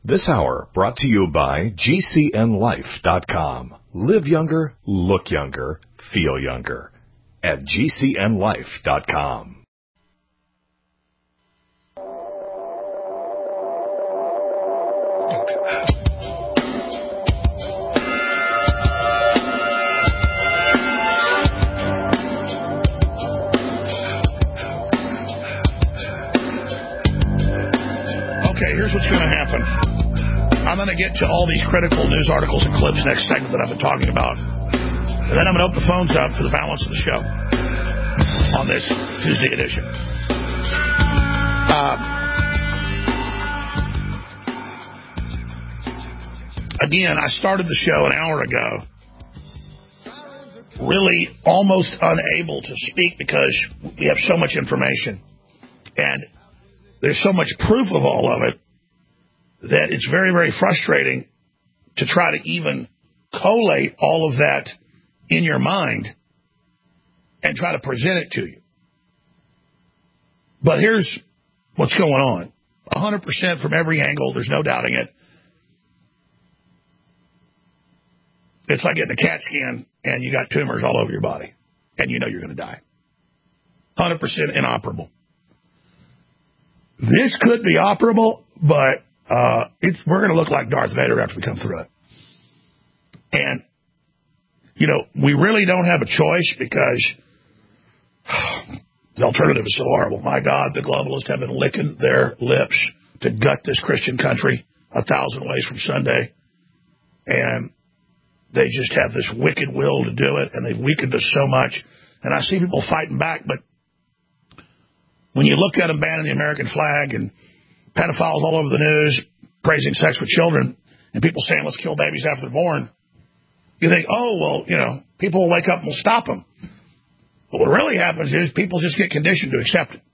This hour brought to you by GCNLife.com. Live younger, look younger, feel younger at GCNLife.com. Okay, here's what's going to happen. I'm going to get to all these critical news articles and clips next segment that I've been talking about. And then I'm going to open the phones up for the balance of the show on this Tuesday edition. Again, I started the show an hour ago, really almost unable to speak because we have so much information. And there's so much proof of all of it that it's very, very frustrating to try to even collate all of that in your mind and try to present it to you. But here's what's going on. 100% from every angle, there's no doubting it. It's like getting a CAT scan and you got tumors all over your body and you know you're going to die. 100% inoperable. This could be operable, but we're going to look like Darth Vader after we come through it. And, you know, we really don't have a choice because the alternative is so horrible. My God, the globalists have been licking their lips to gut this Christian country 1,000 ways from Sunday. And they just have this wicked will to do it, and they've weakened us so much. And I see people fighting back, but when you look at them banning the American flag and pedophiles all over the news praising sex with children and people saying, let's kill babies after they're born, you think, oh, well, you know, people will wake up and will stop them. But what really happens is people just get conditioned to accept it.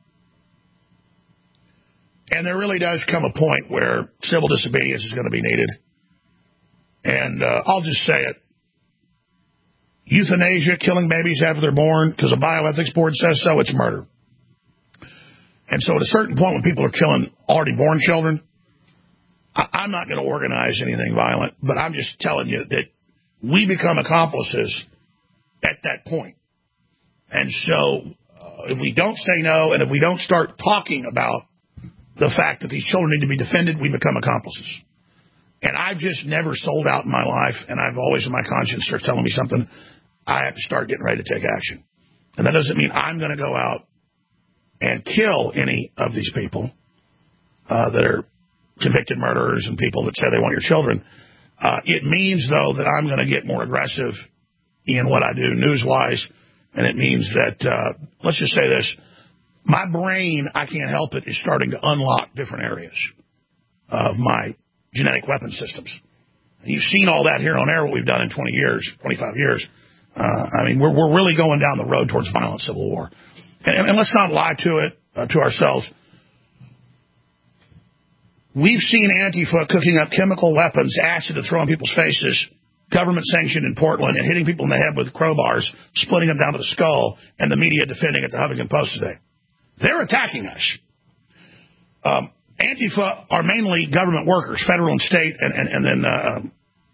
And there really does come a point where civil disobedience is going to be needed. And I'll just say it. Euthanasia, killing babies after they're born because a bioethics board says so, it's murder. And so at a certain point when people are killing already born children, I'm not going to organize anything violent, but I'm just telling you that we become accomplices at that point. And so if we don't say no and if we don't start talking about the fact that these children need to be defended, we become accomplices. And I've just never sold out in my life, and I've always, when my conscience starts telling me something, I have to start getting ready to take action. And that doesn't mean I'm going to go out and kill any of these people that are convicted murderers and people that say they want your children. It means, though, that I'm going to get more aggressive in what I do news-wise, and it means that, let's just say this, my brain, I can't help it, is starting to unlock different areas of my genetic weapon systems. And you've seen all that here on air, what we've done in 20 years, 25 years. I mean, we're really going down the road towards violent civil war. And let's not lie to it, to ourselves. We've seen Antifa cooking up chemical weapons, acid to throw in people's faces, government sanctioned in Portland, and hitting people in the head with crowbars, splitting them down to the skull, and the media defending it, the Huffington Post today. They're attacking us. Antifa are mainly government workers, federal and state, and then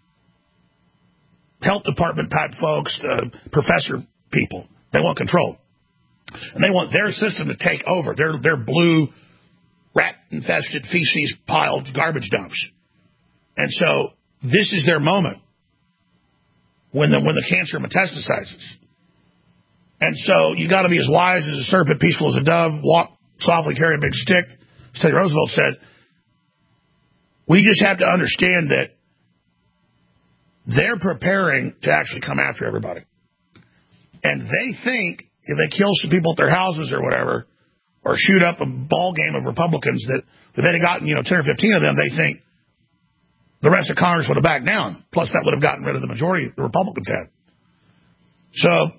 health department type folks, professor people. They want control. And they want their system to take over. Their blue, rat-infested, feces-piled garbage dumps. And so this is their moment when the cancer metastasizes. And so you got to be as wise as a serpent, peaceful as a dove, walk softly, carry a big stick. As Teddy Roosevelt said, we just have to understand that they're preparing to actually come after everybody. And they think if they kill some people at their houses or whatever, or shoot up a ball game of Republicans, that if they'd have gotten, 10 or 15 of them, they think the rest of Congress would have backed down. Plus, that would have gotten rid of the majority the Republicans had. So,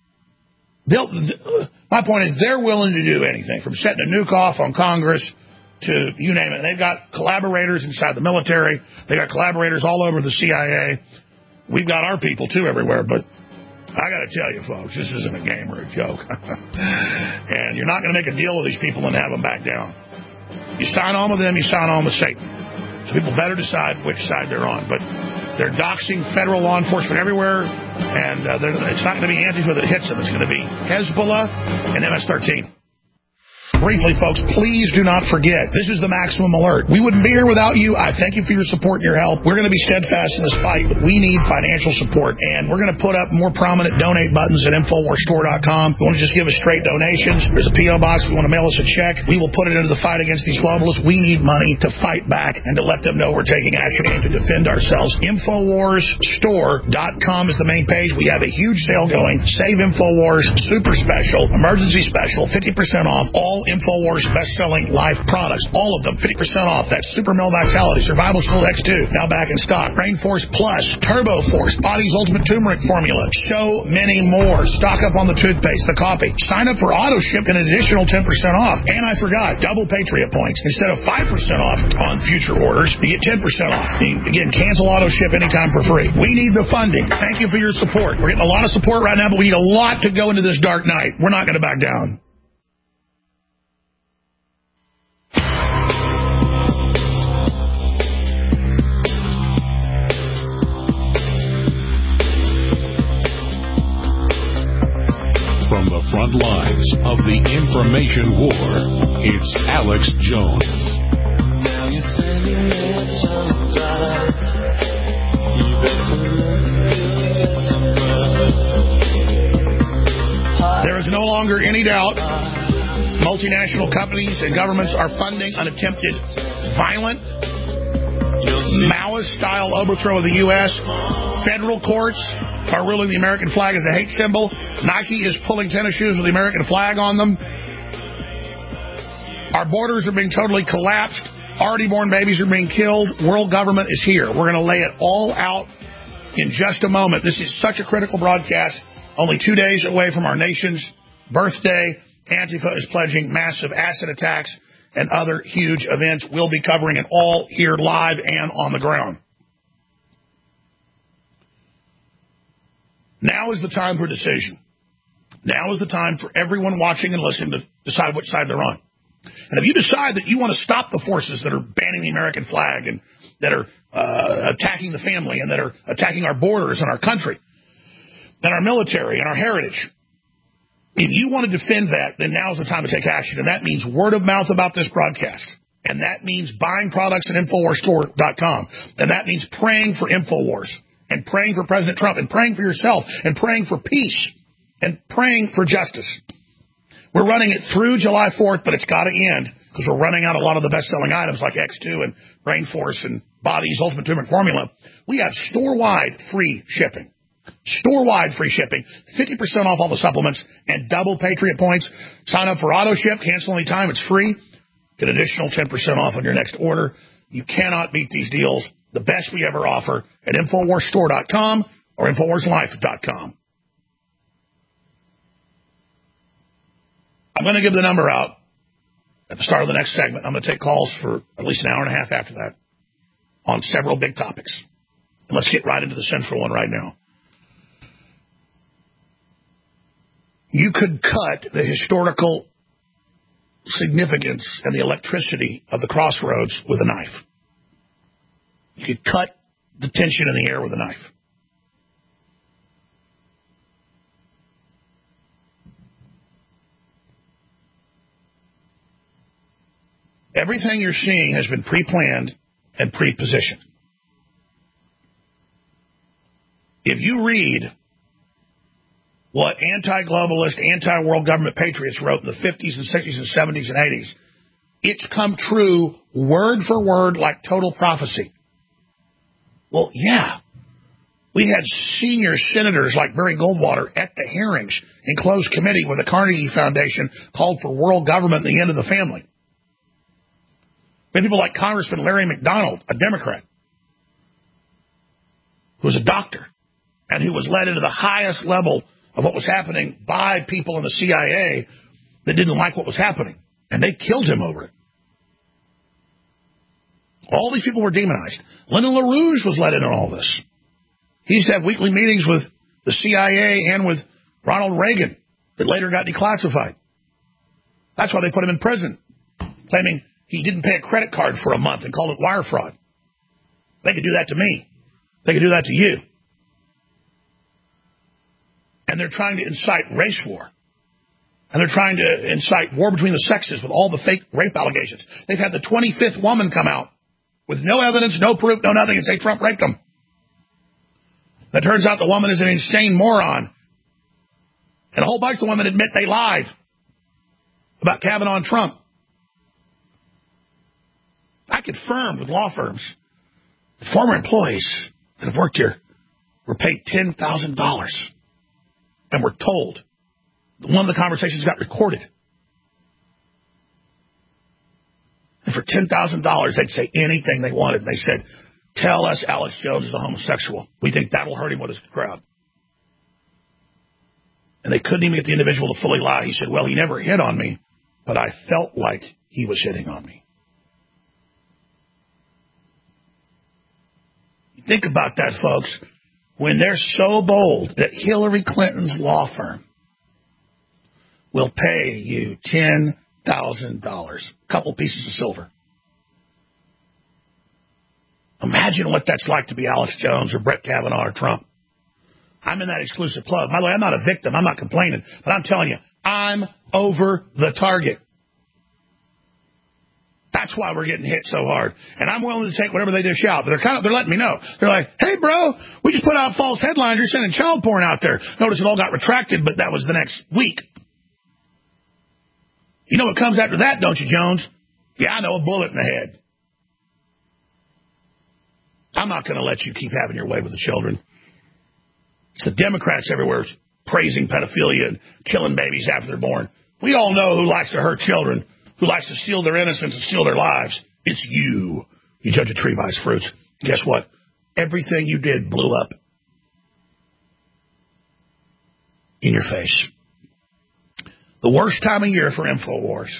my point is they're willing to do anything, from setting a nuke off on Congress to you name it. They've got collaborators inside the military. They've got collaborators all over the CIA. We've got our people, too, everywhere. But I got to tell you, folks, this isn't a game or a joke. And you're not going to make a deal with these people and have them back down. You sign on with them, you sign on with Satan. So people better decide which side they're on. But they're doxing federal law enforcement everywhere, and it's not going to be Antifa that hits them. It's going to be Hezbollah and MS-13. Briefly, folks, please do not forget, this is the Maximum Alert. We wouldn't be here without you. I thank you for your support and your help. We're going to be steadfast in this fight, but we need financial support. And we're going to put up more prominent donate buttons at InfoWarsStore.com. If you want to just give us straight donations, there's a P.O. box. If you want to mail us a check, we will put it into the fight against these globalists. We need money to fight back and to let them know we're taking action and to defend ourselves. InfoWarsStore.com is the main page. We have a huge sale going. Save InfoWars, super special, emergency special, 50% off, all InfoWars best-selling life products. All of them, 50% off. That's Super Male Vitality, Survival Shield X2, now back in stock. Brain Force Plus, Turbo Force, Body's Ultimate Turmeric Formula. So many more. Stock up on the toothpaste, the coffee. Sign up for auto ship an additional 10% off. And I forgot, double Patriot points. Instead of 5% off on future orders, you get 10% off. Again, cancel auto ship anytime for free. We need the funding. Thank you for your support. We're getting a lot of support right now, but we need a lot to go into this dark night. We're not going to back down. From the front lines of the information war, it's Alex Jones. Now you say you made some time. You better There is no longer any doubt multinational companies and governments are funding an attempted violent Maoist-style overthrow of the U.S. Federal courts are ruling the American flag as a hate symbol. Nike is pulling tennis shoes with the American flag on them. Our borders are being totally collapsed. Already born babies are being killed. World government is here. We're going to lay it all out in just a moment. This is such a critical broadcast. Only 2 days away from our nation's birthday. Antifa is pledging massive acid attacks and other huge events. We'll be covering it all here live and on the ground. Now is the time for decision. Now is the time for everyone watching and listening to decide which side they're on. And if you decide that you want to stop the forces that are banning the American flag and that are attacking the family and that are attacking our borders and our country and our military and our heritage, if you want to defend that, then now is the time to take action. And that means word of mouth about this broadcast. And that means buying products at InfoWarsStore.com. And that means praying for InfoWars and praying for President Trump and praying for yourself and praying for peace and praying for justice. We're running it through July 4th, but it's got to end because we're running out a lot of the best-selling items like X2 and Brain Force and Body's Ultimate Turmeric Formula. We have store-wide free shipping. Store-wide free shipping, 50% off all the supplements, and double Patriot points. Sign up for auto ship, cancel anytime, it's free. Get an additional 10% off on your next order. You cannot beat these deals. The best we ever offer at InfoWarsStore.com or InfoWarsLife.com. I'm going to give the number out at the start of the next segment. I'm going to take calls for at least an hour and a half after that on several big topics. And let's get right into the central one right now. You could cut the historical significance and the electricity of the crossroads with a knife. You could cut the tension in the air with a knife. Everything you're seeing has been pre-planned and pre-positioned. If you read what anti-globalist, anti-world government patriots wrote in the 50s and 60s and 70s and 80s, it's come true word for word like total prophecy. Well, yeah. We had senior senators like Barry Goldwater at the hearings in closed committee where the Carnegie Foundation called for world government and the end of the family. We had people like Congressman Larry McDonald, a Democrat, who was a doctor and who was led into the highest level of what was happening by people in the CIA that didn't like what was happening. And they killed him over it. All these people were demonized. Lyndon LaRouche was let in on all this. He used to have weekly meetings with the CIA and with Ronald Reagan that later got declassified. That's why they put him in prison, claiming he didn't pay a credit card for a month and called it wire fraud. They could do that to me. They could do that to you. And they're trying to incite race war. And they're trying to incite war between the sexes with all the fake rape allegations. They've had the 25th woman come out with no evidence, no proof, no nothing, and say Trump raped them. It turns out the woman is an insane moron. And a whole bunch of women admit they lied about Kavanaugh and Trump. I confirmed with law firms that former employees that have worked here were paid $10,000 and were told that one of the conversations got recorded. And for $10,000, they'd say anything they wanted. And they said, tell us Alex Jones is a homosexual. We think that'll hurt him with his crowd. And they couldn't even get the individual to fully lie. He said, well, he never hit on me, but I felt like he was hitting on me. Think about that, folks. When they're so bold that Hillary Clinton's law firm will pay you $10,000, a couple pieces of silver. Imagine what that's like to be Alex Jones or Brett Kavanaugh or Trump. I'm in that exclusive club. By the way, I'm not a victim. I'm not complaining. But I'm telling you, I'm over the target. That's why we're getting hit so hard. And I'm willing to take whatever they dish out. But they're letting me know. They're like, hey, bro, we just put out false headlines. You're sending child porn out there. Notice it all got retracted, but that was the next week. You know what comes after that, don't you, Jones? Yeah, I know, a bullet in the head. I'm not going to let you keep having your way with the children. It's the Democrats everywhere praising pedophilia and killing babies after they're born. We all know who likes to hurt children, who likes to steal their innocence and steal their lives. It's you. You judge a tree by its fruits. Guess what? Everything you did blew up in your face. The worst time of year for InfoWars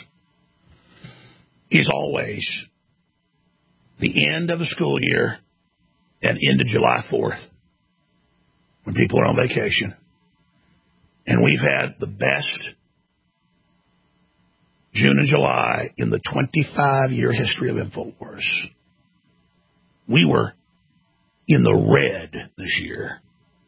is always the end of the school year and into July 4th when people are on vacation. And we've had the best June and July in the 25-year history of InfoWars. We were in the red this year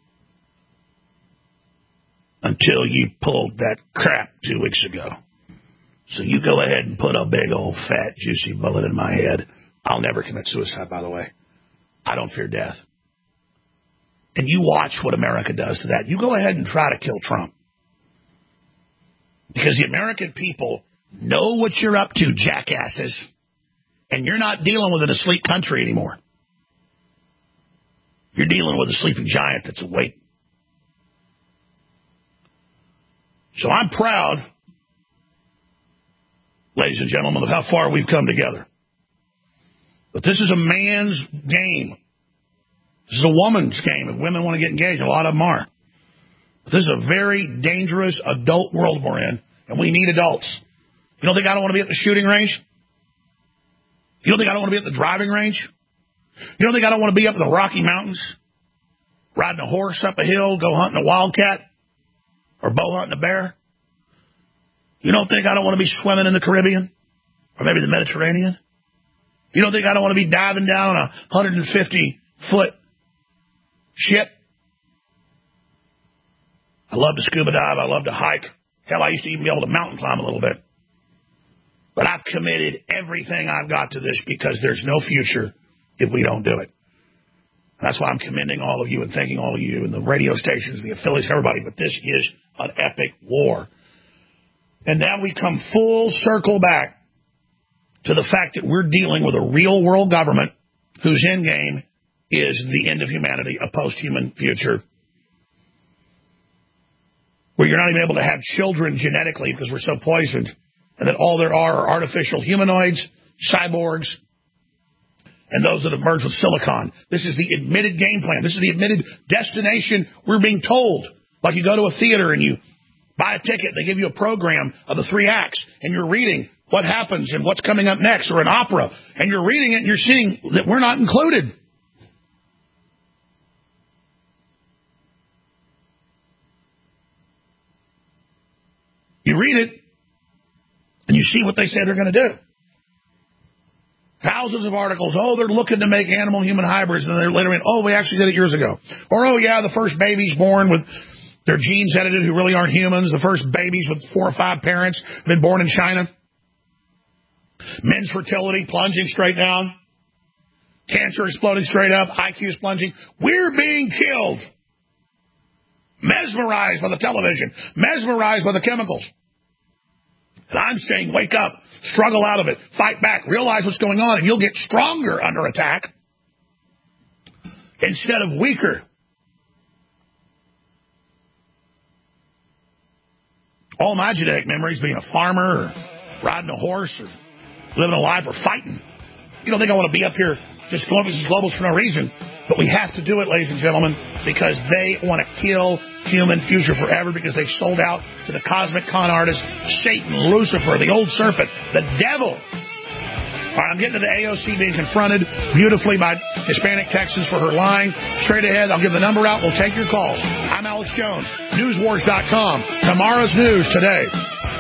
until you pulled that crap 2 weeks ago. So you go ahead and put a big old fat juicy bullet in my head. I'll never commit suicide, by the way. I don't fear death. And you watch what America does to that. You go ahead and try to kill Trump. Because the American people know what you're up to, jackasses. And you're not dealing with an asleep country anymore. You're dealing with a sleeping giant that's awake. So I'm proud, ladies and gentlemen, of how far we've come together. But this is a man's game. This is a woman's game. If women want to get engaged, a lot of them are. But this is a very dangerous adult world we're in, and we need adults. You don't think I don't want to be at the shooting range? You don't think I don't want to be at the driving range? You don't think I don't want to be up in the Rocky Mountains, riding a horse up a hill, go hunting a wildcat, or bow hunting a bear? You don't think I don't want to be swimming in the Caribbean, or maybe the Mediterranean? You don't think I don't want to be diving down a 150-foot ship? I love to scuba dive. I love to hike. Hell, I used to even be able to mountain climb a little bit. But I've committed everything I've got to this because there's no future if we don't do it. That's why I'm commending all of you and thanking all of you and the radio stations, the affiliates, everybody. But this is an epic war. And now we come full circle back to the fact that we're dealing with a real world government whose end game is the end of humanity, a post-human future, where you're not even able to have children genetically because we're so poisoned, and that all there are artificial humanoids, cyborgs, and those that have merged with silicon. This is the admitted game plan. This is the admitted destination we're being told. Like you go to a theater and you buy a ticket, they give you a program of the 3 acts, and you're reading what happens and what's coming up next, or an opera, and you're reading it and you're seeing that we're not included. You read it, and you see what they say they're going to do. Thousands of articles. Oh, they're looking to make animal-human hybrids. And they're later in, oh, we actually did it years ago. Or, oh, yeah, the first babies born with their genes edited who really aren't humans. The first babies with 4 or 5 parents have been born in China. Men's fertility plunging straight down. Cancer exploding straight up. IQ's plunging. We're being killed. Mesmerized by the television. Mesmerized by the chemicals. And I'm saying, wake up. Struggle out of it. Fight back. Realize what's going on, and you'll get stronger under attack instead of weaker. All my genetic memories, being a farmer or riding a horse or living a life or fighting. You don't think I want to be up here just globals for no reason. But we have to do it, ladies and gentlemen, because they want to kill human future forever because they sold out to the cosmic con artist, Satan, Lucifer, the old serpent, the devil. All right, I'm getting to the AOC being confronted beautifully by Hispanic Texans for her lying. Straight ahead, I'll give the number out. We'll take your calls. I'm Alex Jones, newswars.com. Tomorrow's news today.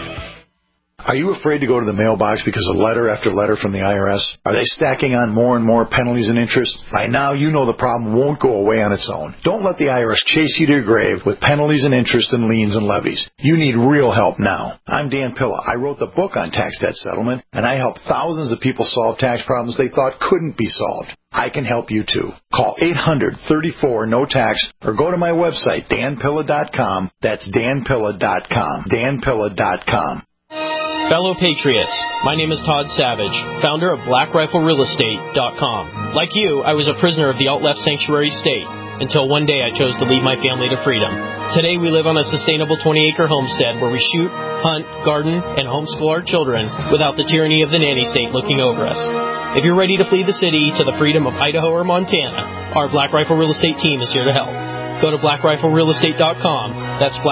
Are you afraid to go to the mailbox because of letter after letter from the IRS? Are they stacking on more and more penalties and interest? By now, you know the problem won't go away on its own. Don't let the IRS chase you to your grave with penalties and interest and liens and levies. You need real help now. I'm Dan Pilla. I wrote the book on tax debt settlement, and I helped thousands of people solve tax problems they thought couldn't be solved. I can help you too. Call 800-34-NO-TAX or go to my website, danpilla.com. That's danpilla.com. danpilla.com. Fellow Patriots, my name is Todd Savage, founder of BlackRifleRealEstate.com. Like you, I was a prisoner of the alt-left sanctuary state until one day I chose to lead my family to freedom. Today we live on a sustainable 20-acre homestead where we shoot, hunt, garden, and homeschool our children without the tyranny of the nanny state looking over us. If you're ready to flee the city to the freedom of Idaho or Montana, our Black Rifle Real Estate team is here to help. Go to BlackRifleRealEstate.com. That's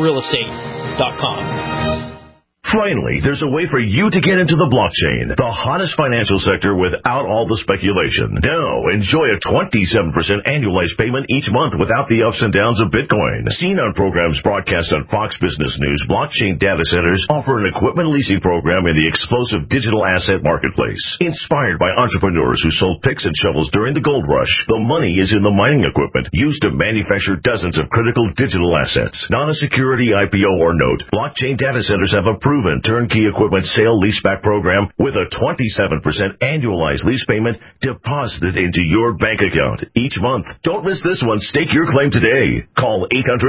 BlackRifleRealEstate.com. Finally, there's a way for you to get into the blockchain, the hottest financial sector without all the speculation. Now, enjoy a 27% annualized payment each month without the ups and downs of Bitcoin. Seen on programs broadcast on Fox Business News, blockchain data centers offer an equipment leasing program in the explosive digital asset marketplace. Inspired by entrepreneurs who sold picks and shovels during the gold rush, the money is in the mining equipment used to manufacture dozens of critical digital assets. Not a security IPO or note, blockchain data centers have a proven turnkey equipment sale leaseback program with a 27% annualized lease payment deposited into your bank account each month. Don't miss this one. Stake your claim today. Call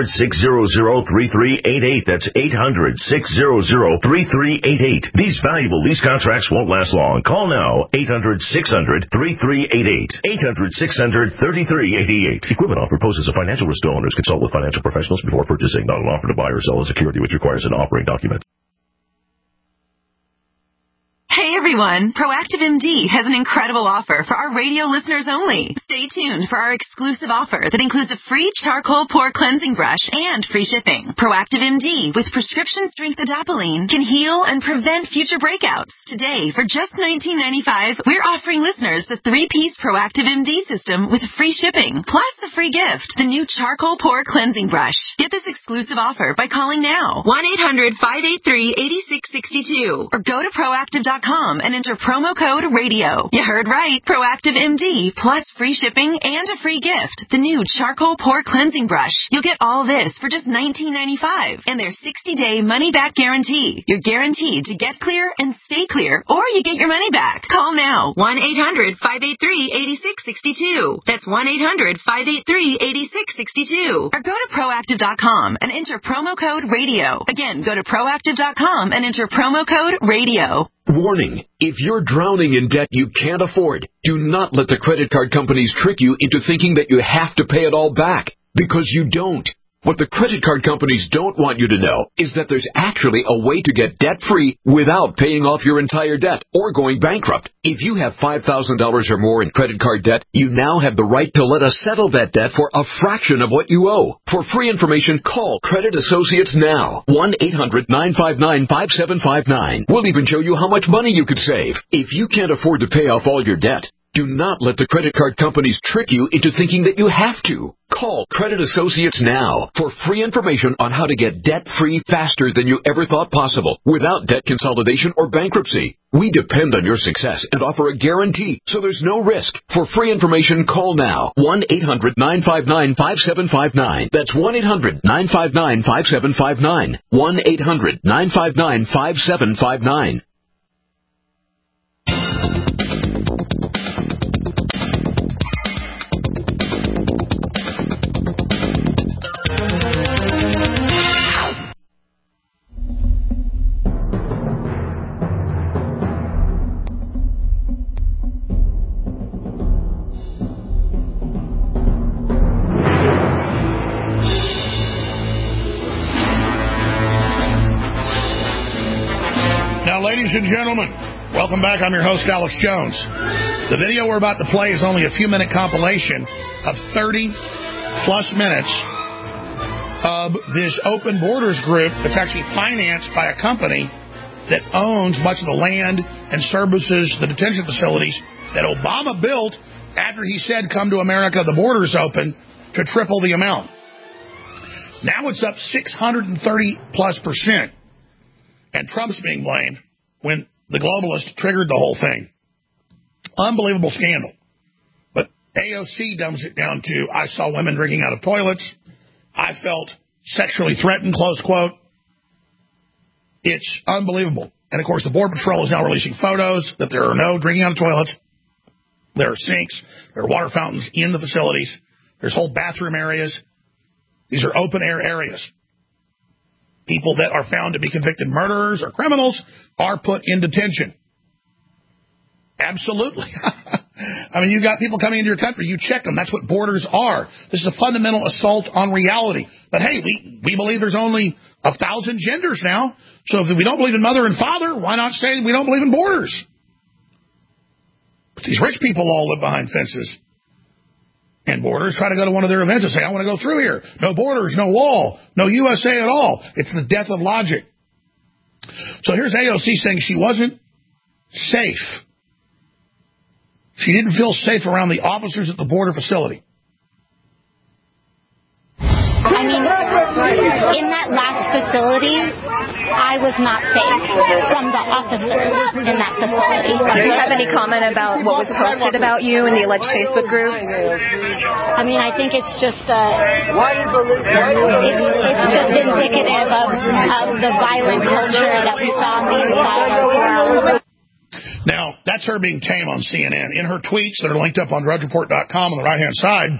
800-600-3388. That's 800-600-3388. These valuable lease contracts won't last long. Call now. 800-600-3388. 800-600-3388. Equipment offer poses a financial risk to owners. Consult with financial professionals before purchasing. Not an offer to buy or sell a security which requires an offering document. Hey everyone, Proactive MD has an incredible offer for our radio listeners only. Stay tuned for our exclusive offer that includes a free charcoal pore cleansing brush and free shipping. Proactive MD with prescription strength adapalene can heal and prevent future breakouts. Today, for just $19.95, we're offering listeners the 3-piece Proactive MD system with free shipping, plus a free gift, the new charcoal pore cleansing brush. Get this exclusive offer by calling now, 1-800-583-8662, or go to proactive.com and enter promo code RADIO. You heard right. Proactive MD plus free shipping and a free gift. The new charcoal pore cleansing brush. You'll get all this for just $19.95 and their 60-day money-back guarantee. You're guaranteed to get clear and stay clear, or you get your money back. Call now. 1-800-583-8662. That's 1-800-583-8662. Or go to proactive.com and enter promo code RADIO. Again, go to proactive.com and enter promo code RADIO. Warning, if you're drowning in debt you can't afford, do not let the credit card companies trick you into thinking that you have to pay it all back, because you don't. What the credit card companies don't want you to know is that there's actually a way to get debt-free without paying off your entire debt or going bankrupt. If you have $5,000 or more in credit card debt, you now have the right to let us settle that debt for a fraction of what you owe. For free information, call Credit Associates now. 1-800-959-5759. We'll even show you how much money you could save. If you can't afford to pay off all your debt, Do not let the credit card companies trick you into thinking that you have to. Call Credit Associates now for free information on how to get debt-free faster than you ever thought possible without debt consolidation or bankruptcy. We depend on your success and offer a guarantee, so there's no risk. For free information, call now. 1-800-959-5759. That's 1-800-959-5759. 1-800-959-5759. Ladies and gentlemen, welcome back. I'm your host, Alex Jones. The video we're about to play is only a few-minute compilation of 30-plus minutes of this Open Borders group that's actually financed by a company that owns much of the land and services the detention facilities that Obama built after he said, come to America, the border's open, to triple the amount. Now it's up 630+%. And Trump's being blamed when the globalists triggered the whole thing. Unbelievable scandal. But AOC dumbs it down to, I saw women drinking out of toilets. I felt sexually threatened, close quote. It's unbelievable. And, of course, the Border Patrol is now releasing photos that there are no drinking out of toilets. There are sinks. There are water fountains in the facilities. There's whole bathroom areas. These are open-air areas. People that are found to be convicted murderers or criminals are put in detention. Absolutely. I mean, you got people coming into your country. You check them. That's what borders are. This is a fundamental assault on reality. But, hey, we believe there's only 1,000 genders now. So if we don't believe in mother and father, why not say we don't believe in borders? But these rich people all live behind fences and borders. Try to go to one of their events and say, I want to go through here. No borders, no wall, no USA at all. It's the death of logic. So here's AOC saying she wasn't safe. She didn't feel safe around the officers at the border facility. I mean, in that last facility, I was not safe from the officers in that facility. Do you have any comment about what was posted about you in the alleged Facebook group? I mean, I think it's just it's just indicative of the violent culture that we saw on the inside of the world. Now, that's her being tame on CNN. In her tweets that are linked up on DrudgeReport.com on the right-hand side,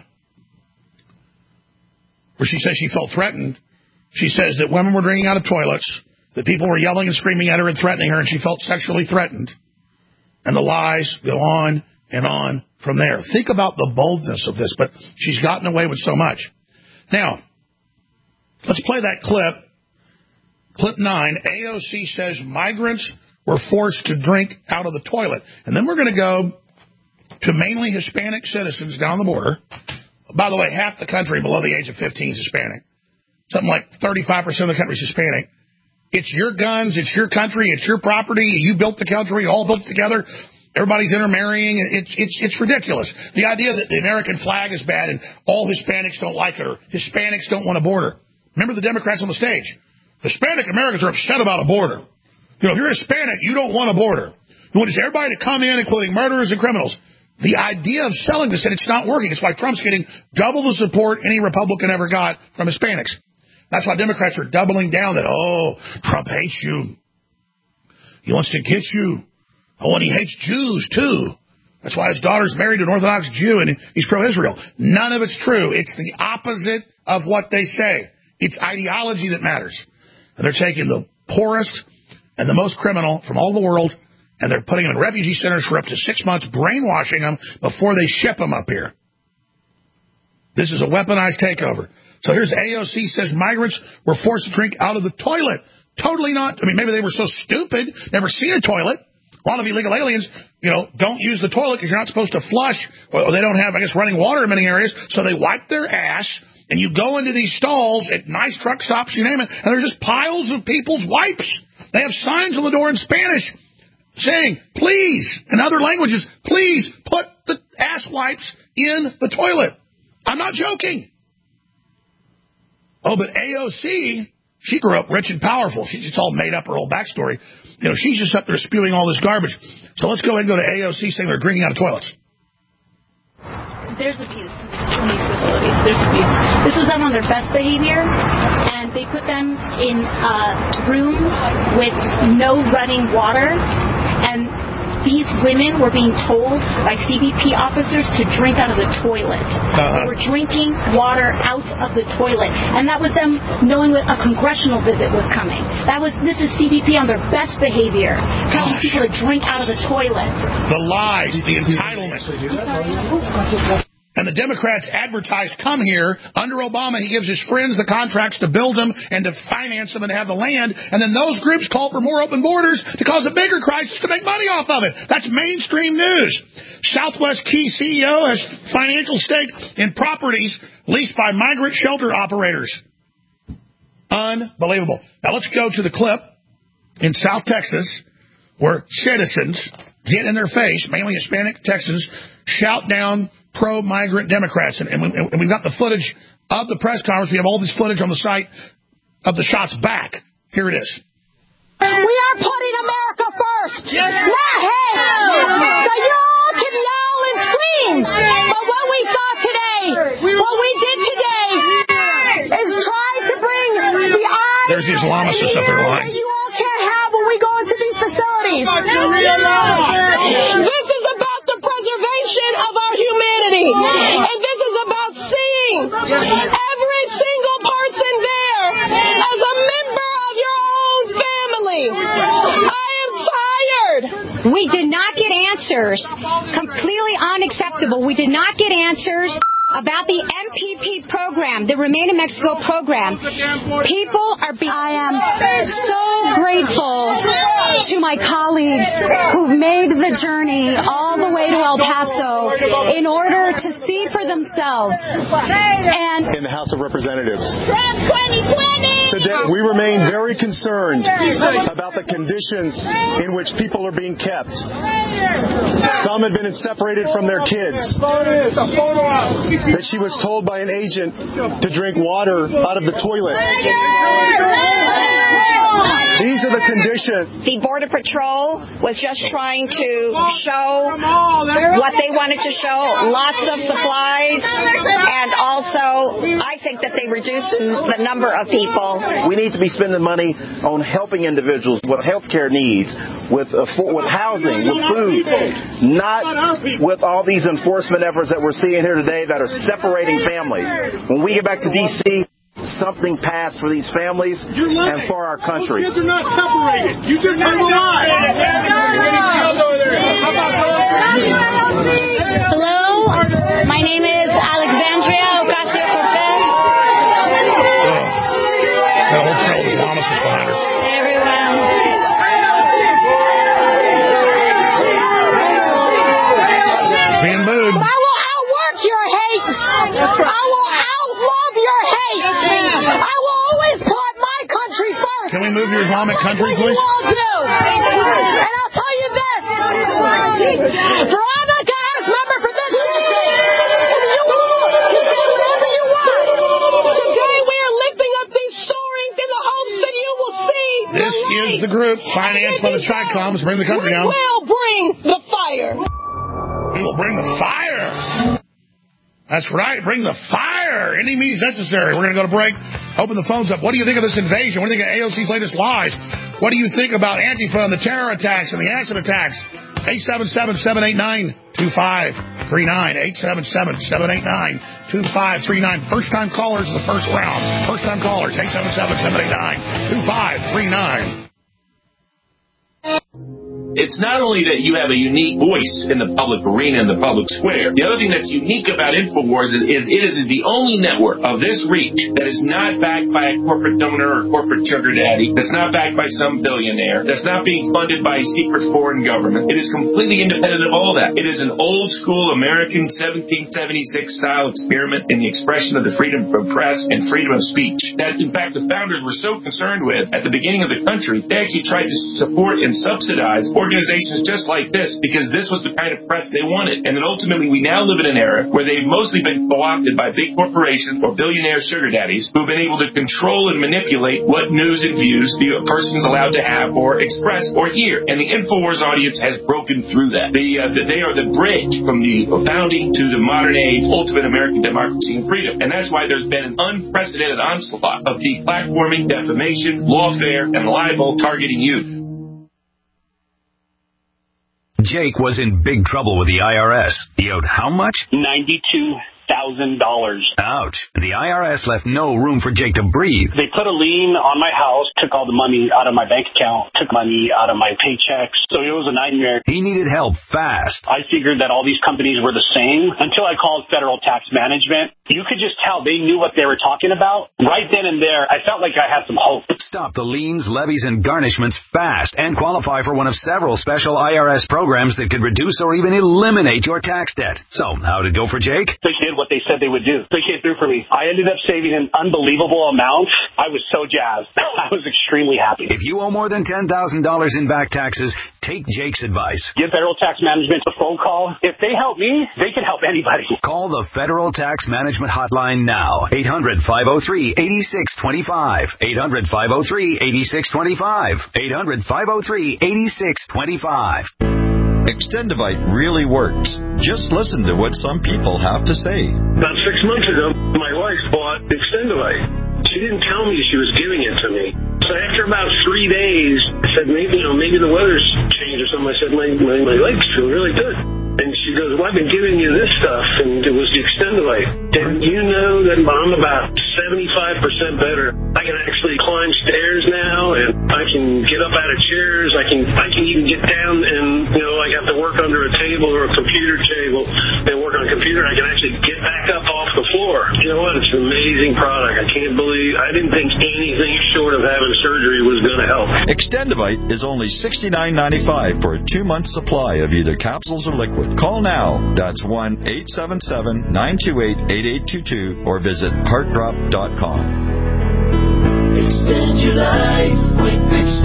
where she says she felt threatened, she says that women were drinking out of toilets, that people were yelling and screaming at her and threatening her, and she felt sexually threatened. And the lies go on and on from there. Think about the boldness of this, but she's gotten away with so much. Now, let's play that clip. Clip 9, AOC says migrants were forced to drink out of the toilet. And then we're going to go to mainly Hispanic citizens down the border. By the way, half the country below the age of 15 is Hispanic. Something like 35% of the country is Hispanic. It's your guns, it's your country, it's your property. You built the country, all built together. Everybody's intermarrying. It's ridiculous. The idea that the American flag is bad and all Hispanics don't like it or Hispanics don't want a border. Remember the Democrats on the stage. Hispanic Americans are upset about a border. You know, if you're Hispanic, you don't want a border. You want just everybody to come in, including murderers and criminals. The idea of selling this, and it's not working. It's why Trump's getting double the support any Republican ever got from Hispanics. That's why Democrats are doubling down that, Trump hates you. He wants to get you. Oh, and he hates Jews, too. That's why his daughter's married to an Orthodox Jew, and he's pro-Israel. None of it's true. It's the opposite of what they say. It's ideology that matters. And they're taking the poorest and the most criminal from all the world, and they're putting them in refugee centers for up to 6 months, brainwashing them before they ship them up here. This is a weaponized takeover. So here's AOC says migrants were forced to drink out of the toilet. Totally not. I mean, maybe they were so stupid, never seen a toilet. A lot of illegal aliens, don't use the toilet because you're not supposed to flush, or they don't have, running water in many areas, so they wipe their ass, and you go into these stalls at nice truck stops, you name it, and there's just piles of people's wipes. They have signs on the door in Spanish saying, please, in other languages, please put the ass wipes in the toilet. I'm not joking. Oh, but AOC, she grew up rich and powerful. It's all made up, her whole backstory. You know, she's just up there spewing all this garbage. So let's go ahead and go to AOC saying they're drinking out of toilets. There's abuse in these facilities. There's abuse. This was done on their best behavior, and they put them in a room with no running water, and these women were being told by CBP officers to drink out of the toilet. They were drinking water out of the toilet, and that was them knowing that a congressional visit was coming. This is CBP on their best behavior, telling people to drink out of the toilet. The lies, the entitlement. And the Democrats advertise, come here. Under Obama, he gives his friends the contracts to build them and to finance them and to have the land. And then those groups call for more open borders to cause a bigger crisis to make money off of it. That's mainstream news. Southwest Key CEO has financial stake in properties leased by migrant shelter operators. Unbelievable. Now let's go to the clip in South Texas where citizens get in their face, mainly Hispanic Texans, shout down pro-migrant Democrats. And we've got the footage of the press conference. We have all this footage on the site of the shots back. Here it is. We are putting America first, not hate. So you all can yell and scream. But what we saw today, what we did today, is try to bring the eyes. There's the Islamists up there lying. You all can't have when we go into these facilities. This is about the preservation of our humanity. And this is about seeing every single person there as a member of your own family. I am tired. We did not get answers. Completely unacceptable. We did not get answers about the MPP program, the Remain in Mexico program. People are I am so grateful to my colleagues who've made the journey all the way to El Paso in order to see for themselves. And in the House of Representatives. Today, we remain very concerned about the conditions in which people are being kept. Some have been separated from their kids. That she was told by an agent to drink water out of the toilet. These are the conditions. The Border Patrol was just trying to show what they wanted to show, lots of supplies, and also I think that they reduced the number of people. We need to be spending money on helping individuals with health care needs, with housing, with food, not with all these enforcement efforts that we're seeing here today that are separating families. When we get back to D.C., something passed for these families and for our country. Kids are not separated. You just heard a lie. Hello, my name is Alexandria Ocasio-Cortez. That whole trail of Thomas is behind her. Hey, everyone. She's being booed. I will outwork your hate. I will outlove your hate. I will always put my country first. Can we move to Islamic country, please? You all do. And I'll tell you this. Veronica as member for this state. You want to say whatever you want. Today we are lifting up these soarings in the hopes that you will see. This is the group financed by the Chi-Coms to bring the country down. We will bring the fire. We will bring the fire. That's right. Bring the fire. Any means necessary. We're going to go to break. Open the phones up. What do you think of this invasion? What do you think of AOC's latest lies? What do you think about Antifa and the terror attacks and the acid attacks? 877-789-2539. 877-789-2539. First-time callers in the first round. First-time callers. 877-789-2539. It's not only that you have a unique voice in the public arena, in the public square. The other thing that's unique about InfoWars is it is the only network of this reach that is not backed by a corporate donor or corporate sugar daddy, that's not backed by some billionaire, that's not being funded by a secret foreign government. It is completely independent of all that. It is an old-school American 1776-style experiment in the expression of the freedom of press and freedom of speech that, in fact, the founders were so concerned with at the beginning of the country, they actually tried to support and subsidize organizations just like this because this was the kind of press they wanted. And then ultimately we now live in an era where they've mostly been co-opted by big corporations or billionaire sugar daddies who've been able to control and manipulate what news and views the person's allowed to have or express or hear. And the InfoWars audience has broken through that. They are the bridge from the founding to the modern age ultimate American democracy and freedom. And that's why there's been an unprecedented onslaught of deplatforming, defamation, lawfare, and libel targeting youth. Jake was in big trouble with the IRS. He owed how much? $92,000. Ouch. The IRS left no room for Jake to breathe. They put a lien on my house, took all the money out of my bank account, took money out of my paychecks. So it was a nightmare. He needed help fast. I figured that all these companies were the same until I called Federal Tax Management. You could just tell they knew what they were talking about. Right then and there, I felt like I had some hope. Stop the liens, levies, and garnishments fast and qualify for one of several special IRS programs that could reduce or even eliminate your tax debt. So, how'd it go for Jake? They did what they said they would do. They came through for me. I ended up saving an unbelievable amount. I was so jazzed. I was extremely happy. If you owe more than $10,000 in back taxes, take Jake's advice. Give Federal Tax Management a phone call. If they help me, they can help anybody. Call the Federal Tax Management hotline now. 800-503-8625. 800-503-8625. 800-503-8625. Extendivite really works. Just listen to what some people have to say. About 6 months ago, my wife bought Extendivite. She didn't tell me she was giving it to me. So after about 3 days, I said, maybe the weather's changed or something. I said, my legs feel really good. And she goes, well, I've been giving you this stuff, and it was the Extendivite. And you know that I'm about 75% better. I can actually climb stairs now, and I can get up out of chairs. I can even get down and, I have to work under a table or a computer table and work on a computer. I can actually get back up off the floor. You know what? It's an amazing product. I didn't think anything short of having surgery was going to help. Extendivite is only $69.95 for a 2-month supply of either capsules or liquid. Call now. That's 1-877-928-8822 or visit heartdrop.com. Extend your life with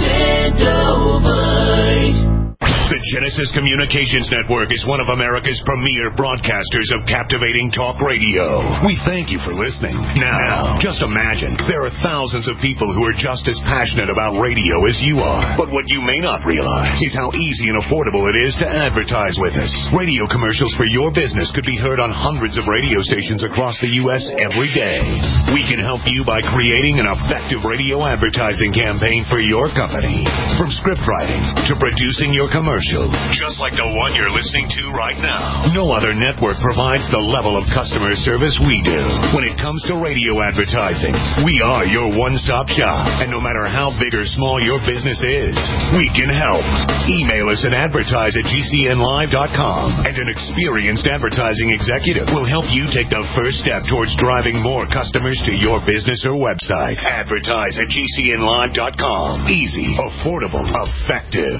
Extendivite. The Genesis Communications Network is one of America's premier broadcasters of captivating talk radio. We thank you for listening. Now, just imagine, there are thousands of people who are just as passionate about radio as you are. But what you may not realize is how easy and affordable it is to advertise with us. Radio commercials for your business could be heard on hundreds of radio stations across the U.S. every day. We can help you by creating an effective radio advertising campaign for your company. From script writing to producing your commercial, just like the one you're listening to right now. No other network provides the level of customer service we do. When it comes to radio advertising, we are your one-stop shop. And no matter how big or small your business is, we can help. Email us at advertise@gcnlive.com, and an experienced advertising executive will help you take the first step towards driving more customers to your business or website. Advertise@gcnlive.com. Easy, affordable, effective.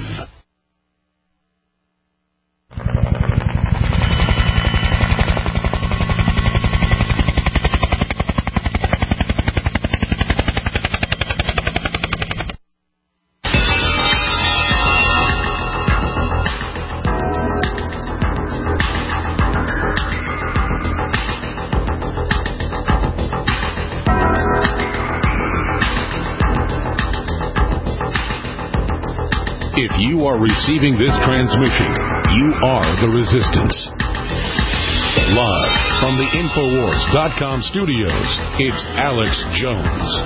If you are receiving this transmission, you are the resistance. Live from the Infowars.com studios, it's Alex Jones.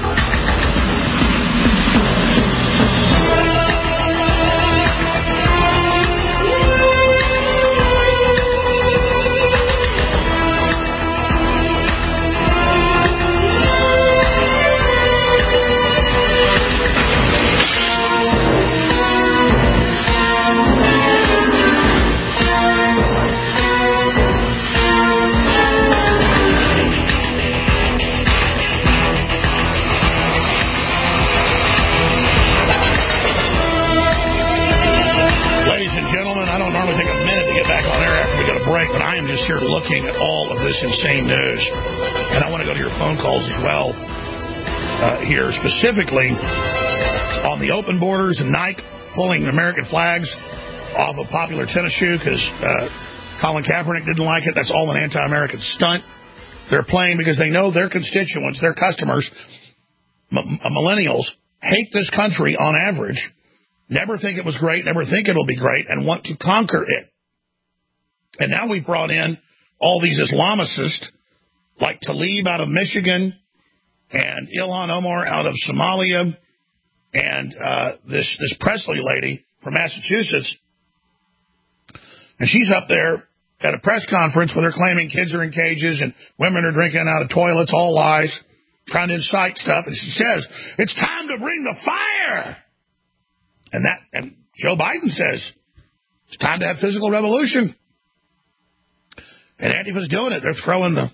But I am just here looking at all of this insane news. And I want to go to your phone calls as well here, specifically on the open borders and Nike pulling American flags. off a popular tennis shoe because Colin Kaepernick didn't like it. That's all an anti-American stunt. They're playing because they know their constituents, their customers, millennials, hate this country on average, never think it was great, never think it'll be great, and want to conquer it. And now we've brought in all these Islamicists like Tlaib out of Michigan and Ilhan Omar out of Somalia and this Presley lady from Massachusetts. And she's up there at a press conference where they're claiming kids are in cages and women are drinking out of toilets, all lies, trying to incite stuff. And she says, it's time to bring the fire. And Joe Biden says, it's time to have physical revolution. And Antifa's doing it. They're throwing the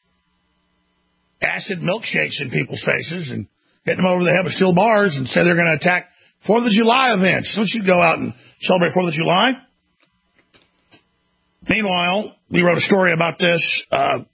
acid milkshakes in people's faces and hitting them over the head with steel bars and say they're going to attack 4th of July events. Don't you go out and celebrate 4th of July? Meanwhile, we wrote a story about this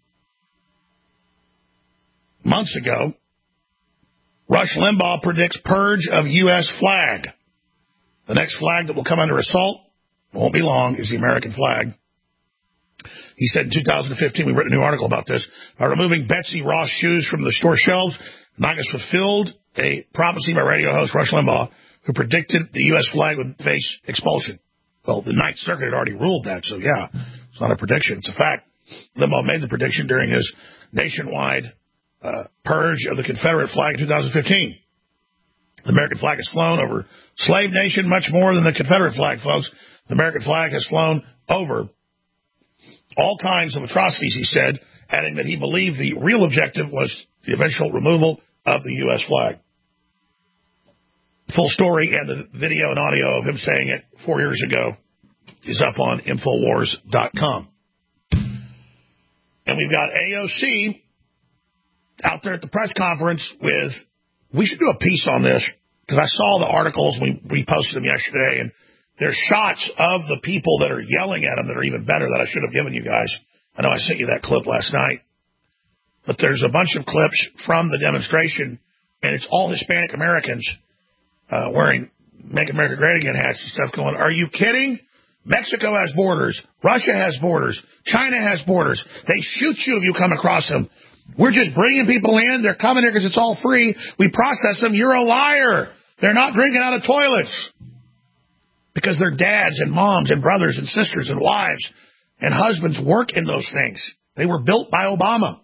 months ago. Rush Limbaugh predicts purge of U.S. flag. The next flag that will come under assault, won't be long, is the American flag. He said in 2015, we wrote a new article about this, by removing Betsy Ross shoes from the store shelves, Nagas fulfilled a prophecy by radio host Rush Limbaugh, who predicted the U.S. flag would face expulsion. Well, the Ninth Circuit had already ruled that, so yeah, it's not a prediction. It's a fact. Limbaugh made the prediction during his nationwide purge of the Confederate flag in 2015. The American flag has flown over slave nation much more than the Confederate flag, folks. The American flag has flown over all kinds of atrocities, he said, adding that he believed the real objective was the eventual removal of the U.S. flag. Full story and the video and audio of him saying it 4 years ago is up on Infowars.com. And we've got AOC out there at the press conference with, we should do a piece on this, because I saw the articles, we posted them yesterday, and there's shots of the people that are yelling at them that are even better that I should have given you guys. I know I sent you that clip last night. But there's a bunch of clips from the demonstration, and it's all Hispanic Americans wearing Make America Great Again hats and stuff going, are you kidding? Mexico has borders. Russia has borders. China has borders. They shoot you if you come across them. We're just bringing people in. They're coming here because it's all free. We process them. You're a liar. They're not drinking out of toilets. Because their dads and moms and brothers and sisters and wives and husbands work in those things. They were built by Obama.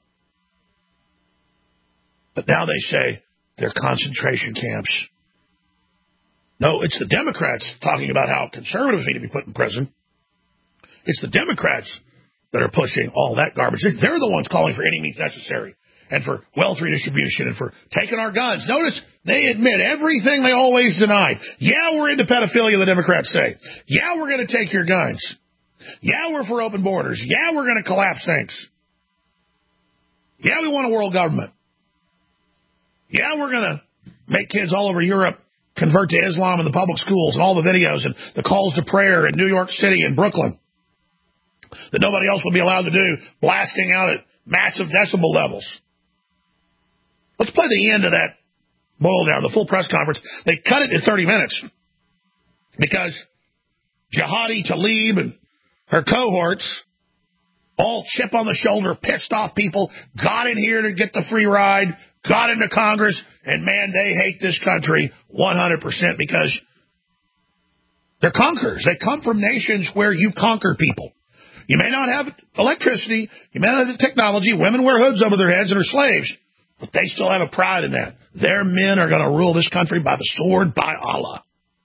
But now they say they're concentration camps. No, it's the Democrats talking about how conservatives need to be put in prison. It's the Democrats that are pushing all that garbage. They're the ones calling for any means necessary and for wealth redistribution and for taking our guns. Notice they admit everything they always denied. Yeah, we're into pedophilia, the Democrats say. Yeah, we're going to take your guns. Yeah, we're for open borders. Yeah, we're going to collapse things. Yeah, we want a world government. Yeah, we're going to make kids all over Europe convert to Islam in the public schools and all the videos and the calls to prayer in New York City and Brooklyn that nobody else would be allowed to do, blasting out at massive decibel levels. Let's play the end of that boil down, the full press conference. They cut it to 30 minutes because Jihadi Tlaib and her cohorts, all chip on the shoulder, pissed off people, got in here to get the free ride, got into Congress, and man, they hate this country 100% because they're conquerors. They come from nations where you conquer people. You may not have electricity, you may not have the technology, women wear hoods over their heads and are slaves, but they still have a pride in that. Their men are going to rule this country by the sword, by Allah.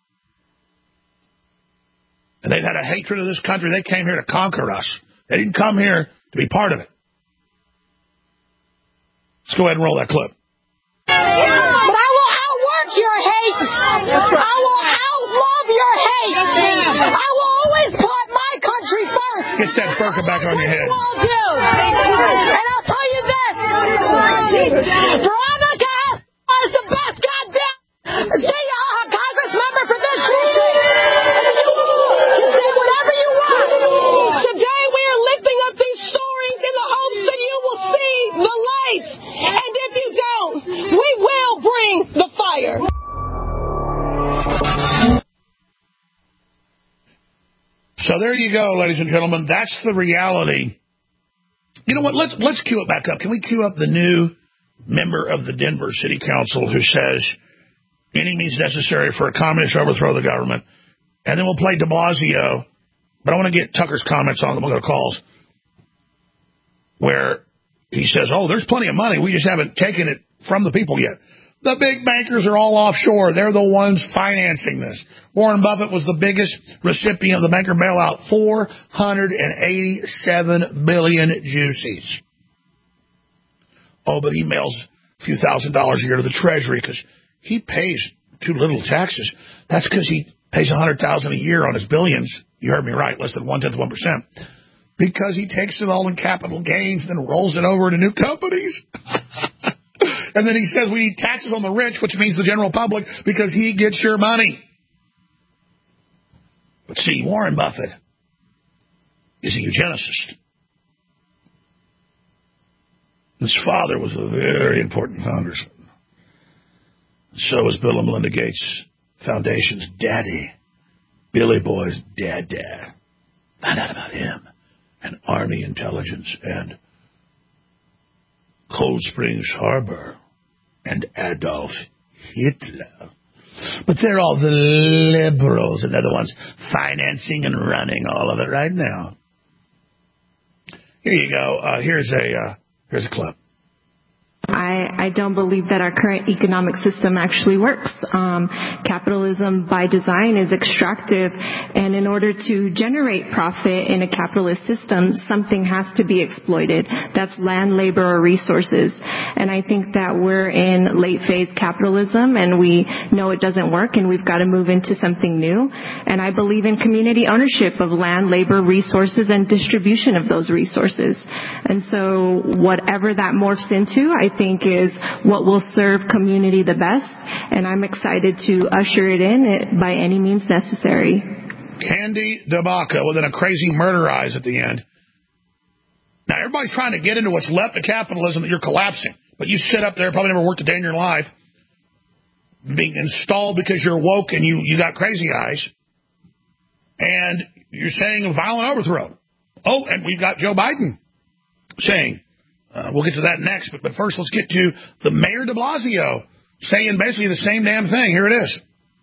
And they've had a hatred of this country. They came here to conquer us. They didn't come here to be part of it. Let's go ahead and roll that clip. But I will outwork your hate. I will outlove your hate. I will always put my country first. Get that burqa back on your head. And I'll tell you this. Veronica is the best goddamn Congress member for this state. Say whatever you want. Today we are lifting up these stories in the hopes that you will see the light. And if you don't, we will bring the fire. So there you go, ladies and gentlemen. That's the reality. You know what? Let's cue it back up. Can we cue up the new member of the Denver City Council who says any means necessary for a communist to overthrow the government? And then we'll play de Blasio. But I want to get Tucker's comments on them. We'll go to calls. Where he says, oh, there's plenty of money. We just haven't taken it from the people yet. The big bankers are all offshore. They're the ones financing this. Warren Buffett was the biggest recipient of the banker bailout, $487 billion juicies. Oh, but he mails a few $1,000s a year to the Treasury because he pays too little taxes. That's because he pays $100,000 a year on his billions. You heard me right, less than 0.1%. Because he takes it all in capital gains and then rolls it over into new companies. And then he says we need taxes on the rich, which means the general public, because he gets your money. But see, Warren Buffett is a eugenicist. His father was a very important congressman. So was Bill and Melinda Gates Foundation's daddy, Billy Boy's dad. Find out about him and Army intelligence and Cold Springs Harbor and Adolf Hitler. But they're all the liberals, and they're the ones financing and running all of it right now. Here you go. Here's a clip. I don't believe that our current economic system actually works. Capitalism by design is extractive, and in order to generate profit in a capitalist system, something has to be exploited. That's land, labor, or resources. And I think that we're in late phase capitalism, and we know it doesn't work, and we've got to move into something new. And I believe in community ownership of land, labor, resources, and distribution of those resources. And so whatever that morphs into, I think is what will serve community the best, and I'm excited to usher it in by any means necessary. Candy DeBaca with a crazy murder eyes at the end. Now, everybody's trying to get into what's left of capitalism that you're collapsing, but you sit up there, probably never worked a day in your life, being installed because you're woke and you got crazy eyes, and you're saying a violent overthrow. Oh, and we've got Joe Biden saying, we'll get to that next, but first let's get to the Mayor de Blasio saying basically the same damn thing. Here it is.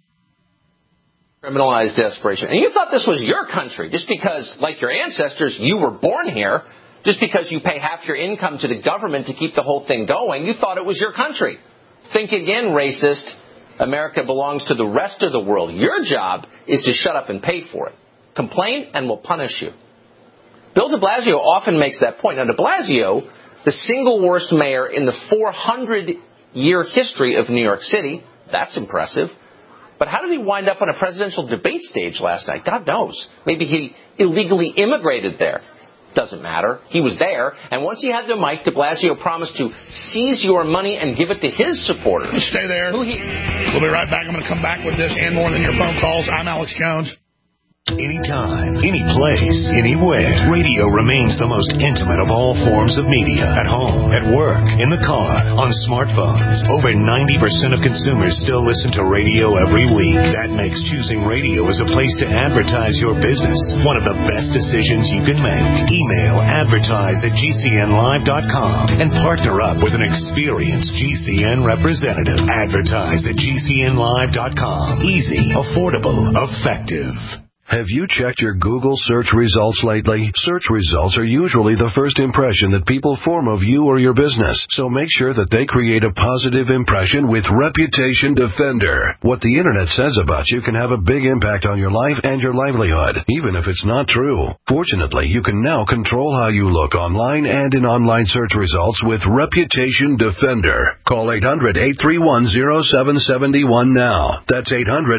Criminalized desperation. And you thought this was your country just because, like your ancestors, you were born here, just because you pay half your income to the government to keep the whole thing going, you thought it was your country. Think again, racist. America belongs to the rest of the world. Your job is to shut up and pay for it. Complain and we'll punish you. Bill de Blasio often makes that point. Now, de Blasio, the single worst mayor in the 400-year history of New York City. That's impressive. But how did he wind up on a presidential debate stage last night? God knows. Maybe he illegally immigrated there. Doesn't matter. He was there. And once he had the mic, de Blasio promised to seize your money and give it to his supporters. Stay there. We'll be right back. I'm going to come back with this and more than your phone calls. I'm Alex Jones. Anytime, any place, anywhere, radio remains the most intimate of all forms of media. At home, at work, in the car, on smartphones. Over 90% of consumers still listen to radio every week. That makes choosing radio as a place to advertise your business one of the best decisions you can make. Email advertise@gcnlive.com and partner up with an experienced GCN representative. Advertise@gcnlive.com. Easy, affordable, effective. Have you checked your Google search results lately? Search results are usually the first impression that people form of you or your business, so make sure that they create a positive impression with Reputation Defender. What the internet says about you can have a big impact on your life and your livelihood, even if it's not true. Fortunately, you can now control how you look online and in online search results with Reputation Defender. Call 800-831-0771 now. That's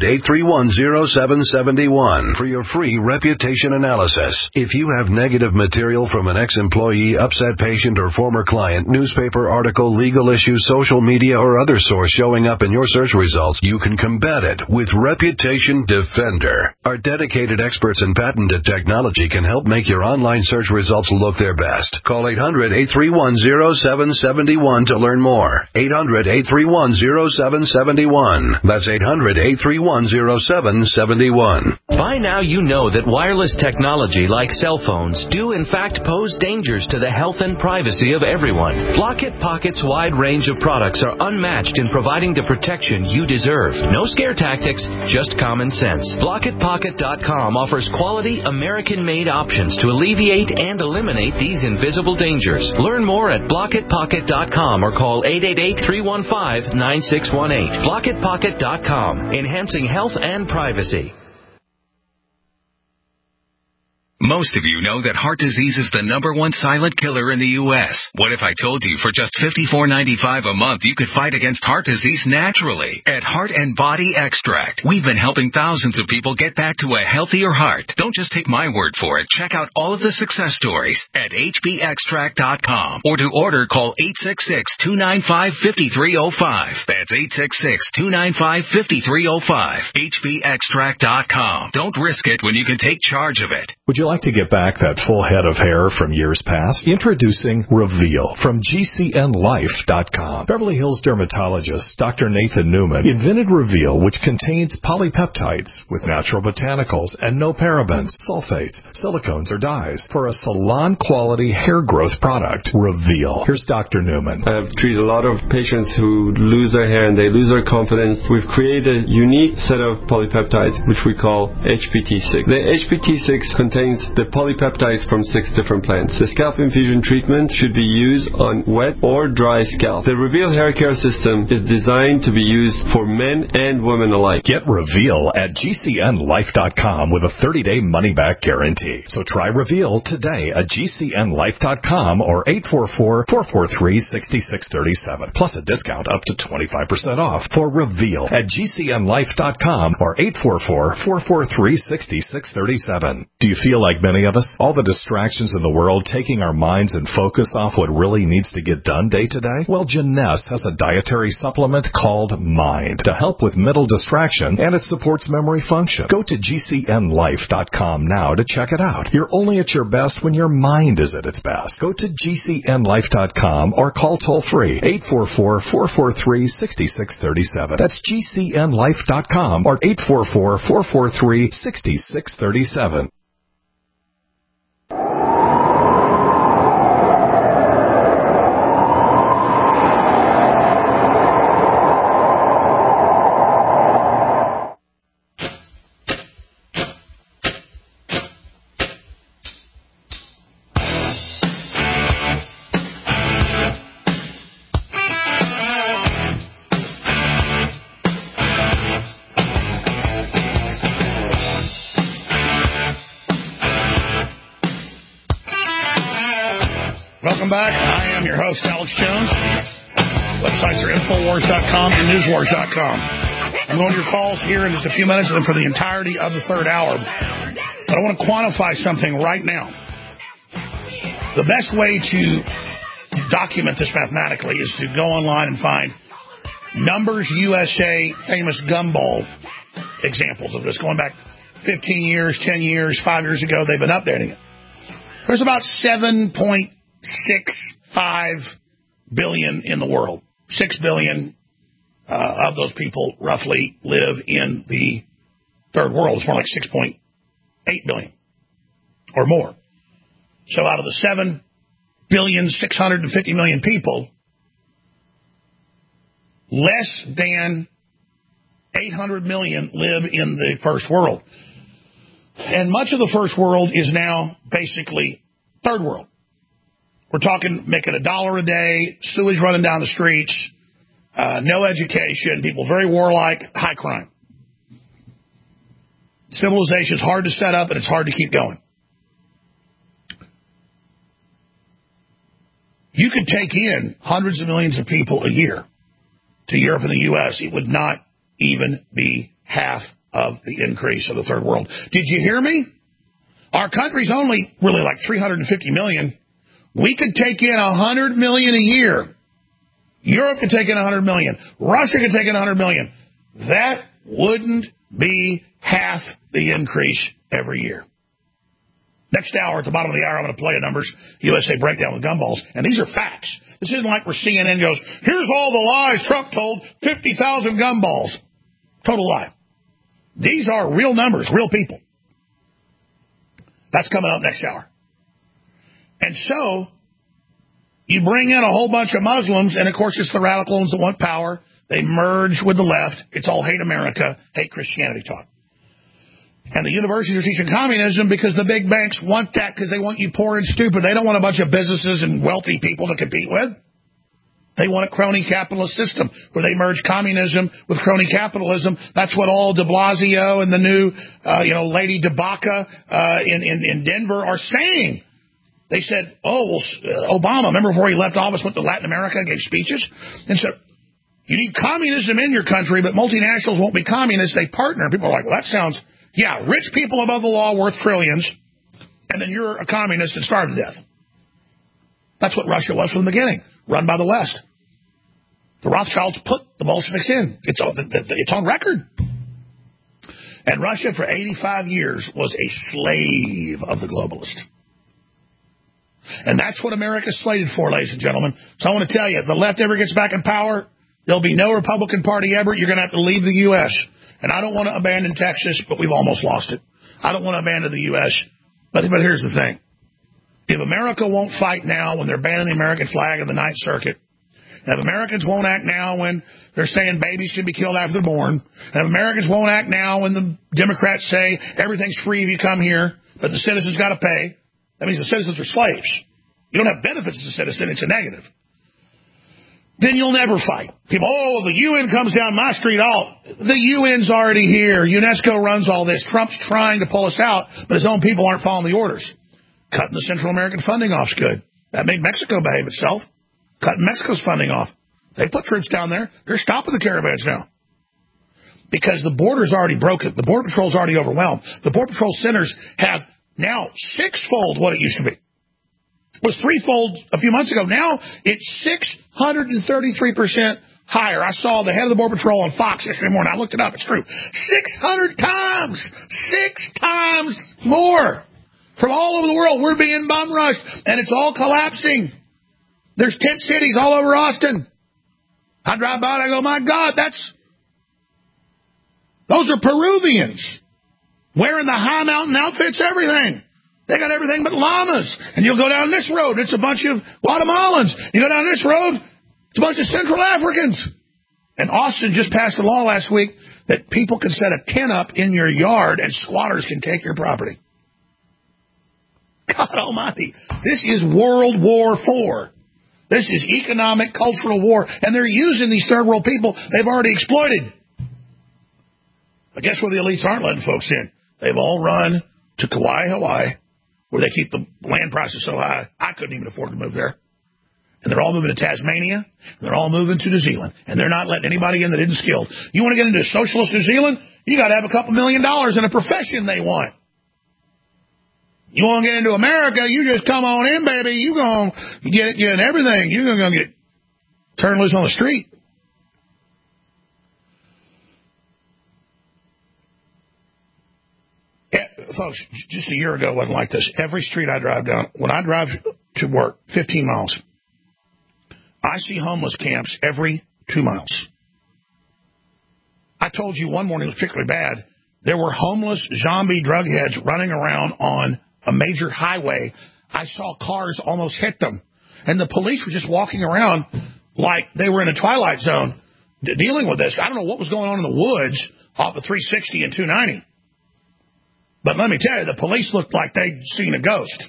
800-831-0771. For your free reputation analysis. If you have negative material from an ex-employee, upset patient, or former client, newspaper article, legal issue, social media, or other source showing up in your search results, you can combat it with Reputation Defender. Our dedicated experts in patented technology can help make your online search results look their best. Call 800-831-0771 to learn more. 800-831-0771. That's 800-831-0771. By now, now you know that wireless technology like cell phones do in fact pose dangers to the health and privacy of everyone. Blockit Pocket's wide range of products are unmatched in providing the protection you deserve. No scare tactics, just common sense. BlockitPocket.com offers quality American-made options to alleviate and eliminate these invisible dangers. Learn more at BlockitPocket.com or call 888-315-9618. BlockitPocket.com, enhancing health and privacy. Most of you know that heart disease is the #1 silent killer in the U.S. What if I told you for just $54.95 a month you could fight against heart disease naturally? At Heart and Body Extract, we've been helping thousands of people get back to a healthier heart. Don't just take my word for it. Check out all of the success stories at hbextract.com. Or to order, call 866-295-5305. That's 866-295-5305. hbextract.com. Don't risk it when you can take charge of it. Would you like to get back that full head of hair from years past? Introducing Reveal from GCNlife.com. Beverly Hills dermatologist Dr. Nathan Newman invented Reveal, which contains polypeptides with natural botanicals and no parabens, sulfates, silicones, or dyes for a salon-quality hair growth product. Reveal. Here's Dr. Newman. I've treated a lot of patients who lose their hair and they lose their confidence. We've created a unique set of polypeptides, which we call HPT6. The HPT6 contains the polypeptides from 6 different plants. The scalp infusion treatment should be used on wet or dry scalp. The Reveal hair care system is designed to be used for men and women alike. Get Reveal at GCNlife.com with a 30-day money-back guarantee. So try Reveal today at GCNlife.com or 844-443-6637. Plus a discount up to 25% off for Reveal at GCNlife.com or 844-443-6637. Do you feel like many of us? All the distractions in the world taking our minds and focus off what really needs to get done day to day? Well, Jeunesse has a dietary supplement called Mind to help with mental distraction, and it supports memory function. Go to GCNlife.com now to check it out. You're only at your best when your mind is at its best. Go to GCNlife.com or call toll-free 844-443-6637. That's GCNlife.com or 844-443-6637. Welcome back. I am your host, Alex Jones. Websites are Infowars.com and Newswars.com. I'm going to your calls here in just a few minutes and then for the entirety of the third hour. But I want to quantify something right now. The best way to document this mathematically is to go online and find Numbers USA famous gumball examples of this. Going back 15 years, 10 years, 5 years ago, they've been updating it. There's about 7.65 billion in the world. 6 billion of those people roughly live in the third world. It's more like 6.8 billion or more. So out of the 7,650,000,000 people, less than 800 million live in the first world. And much of the first world is now basically third world. We're talking making $1 a day, sewage running down the streets, no education, people very warlike, high crime. Civilization is hard to set up and it's hard to keep going. You could take in hundreds of millions of people a year to Europe and the U.S. It would not even be half of the increase of the third world. Did you hear me? Our country's only really like 350 million. We could take in 100 million a year. Europe could take in 100 million. Russia could take in 100 million. That wouldn't be half the increase every year. Next hour, at the bottom of the hour, I'm going to play a Numbers USA breakdown with gumballs. And these are facts. This isn't like where CNN goes, here's all the lies Trump told, 50,000 gumballs. Total lie. These are real numbers, real people. That's coming up next hour. And so, you bring in a whole bunch of Muslims, and of course it's the radical ones that want power. They merge with the left. It's all hate America, hate Christianity talk. And the universities are teaching communism because the big banks want that because they want you poor and stupid. They don't want a bunch of businesses and wealthy people to compete with. They want a crony capitalist system where they merge communism with crony capitalism. That's what all de Blasio and the new, Lady DeBaca in Denver are saying. They said, Obama, remember before he left office, went to Latin America and gave speeches? And said, you need communism in your country, but multinationals won't be communists. They partner. People are like, well, that sounds... Yeah, rich people above the law worth trillions, and then you're a communist and starve to death. That's what Russia was from the beginning, run by the West. The Rothschilds put the Bolsheviks in. It's on record. And Russia, for 85 years, was a slave of the globalists. And that's what America's slated for, ladies and gentlemen. So I want to tell you, if the left ever gets back in power, there'll be no Republican Party ever. You're going to have to leave the U.S., and I don't want to abandon Texas, but we've almost lost it. I don't want to abandon the U.S., but here's the thing. If America won't fight now when they're banning the American flag in the Ninth Circuit, and if Americans won't act now when they're saying babies should be killed after they're born, and if Americans won't act now when the Democrats say everything's free if you come here, but the citizens got to pay, that means the citizens are slaves. You don't have benefits as a citizen, it's a negative. Then you'll never fight. People, the UN comes down my street. The UN's already here. UNESCO runs all this. Trump's trying to pull us out, but his own people aren't following the orders. Cutting the Central American funding off's good. That made Mexico behave itself. Cutting Mexico's funding off. They put troops down there. They're stopping the caravans now. Because the border's already broken. The Border Patrol's already overwhelmed. The Border Patrol centers have now sixfold what it used to be. It was threefold a few months ago. Now it's 633% higher. I saw the head of the Border Patrol on Fox yesterday morning. I looked it up. It's true. 600 times. 6 times more. From all over the world, we're being bum rushed, and it's all collapsing. There's tent cities all over Austin. I drive by and I go, my God, those are Peruvians wearing the high mountain outfits, everything. They got everything but llamas. And you'll go down this road, it's a bunch of Guatemalans. You go down this road, it's a bunch of Central Africans. And Austin just passed a law last week that people can set a tent up in your yard and squatters can take your property. God almighty. This is World War IV. This is economic, cultural war. And they're using these third world people they've already exploited. But guess where the elites aren't letting folks in? They've all run to Kauai, Hawaii, where they keep the land prices so high, I couldn't even afford to move there. And they're all moving to Tasmania, and they're all moving to New Zealand. And they're not letting anybody in that isn't skilled. You want to get into socialist New Zealand? You got to have a couple $1 million in a profession they want. You want to get into America, you just come on in, baby. You're going to get everything. You're going to get turned loose on the street. Folks, just a year ago, it wasn't like this. Every street I drive down, when I drive to work, 15 miles, I see homeless camps every 2 miles. I told you one morning it was particularly bad. There were homeless zombie drug heads running around on a major highway. I saw cars almost hit them. And the police were just walking around like they were in a twilight zone dealing with this. I don't know what was going on in the woods off of 360 and 290. But let me tell you, the police looked like they'd seen a ghost.